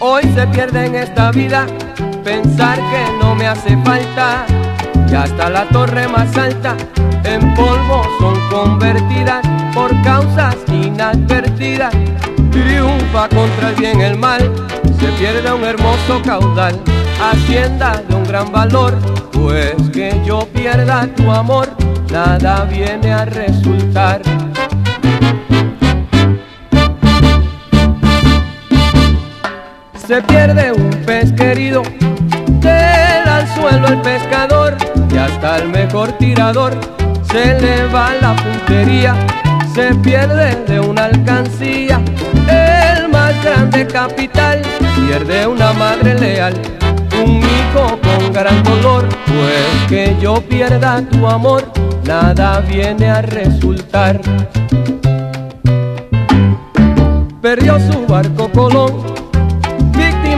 Hoy se pierde en esta vida pensar que no me hace falta, y hasta la torre más alta en polvo son convertidas por causas inadvertidas. Triunfa contra el bien el mal, se pierde un hermoso caudal, hacienda de un gran valor. Pues que yo pierda tu amor, nada viene a resultar. Se pierde un pez querido, tela al suelo el pescador, y hasta el mejor tirador se le va la puntería. Se pierde de una alcancía el más grande capital, pierde una madre leal, un hijo con gran dolor. Pues que yo pierda tu amor, nada viene a resultar. Perdió su barco Colón